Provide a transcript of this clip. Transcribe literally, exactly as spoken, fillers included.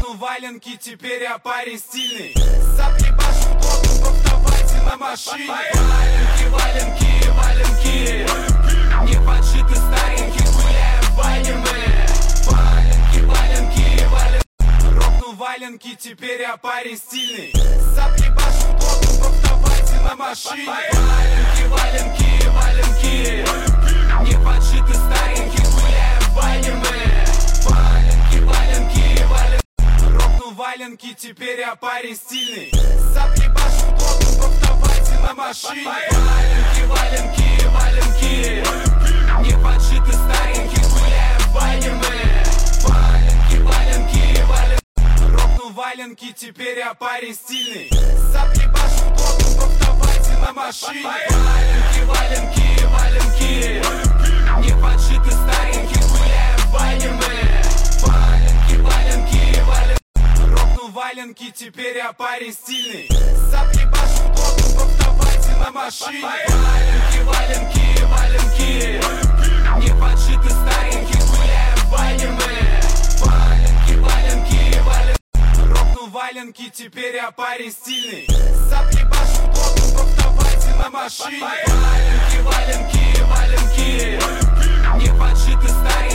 Рокну валенки, теперь я парень стильный. Сапли башу плотно, просто на машине. Валенки, валенки, валенки, не поджиты старенькие, гуляем в бане мы. Валенки, валенки, валенки, рокну валенки, теперь я парень стильный. Сапли башу плотно, просто на машине. Валенки, валенки, валенки, не поджиты старенькие, гуляем в бане мы. Валенки, валенки, валенки, рокну валенки, теперь я парень стильный. Сапли башу плотно, просто на машине. Валенки, валенки, валенки, не поджиты старенькие, гуляем в бане мы. Валенки, валенки, валенки, рокну валенки, теперь я парень стильный. Сапли башу плотно, просто на машине. Валенки, валенки, валенки, не поджиты старенькие, гуляем в бане мы. Валенки, валенки, валенки, рокну валенки, теперь я парень стильный. Сапли башу плотно, просто на машине. Валенки, валенки, валенки, не поджиты старенькие, гуляем в бане мы. Валенки, валенки, валенки, рокну валенки, теперь я парень стильный. Сапли башу плотно, просто на машине. Валенки, валенки,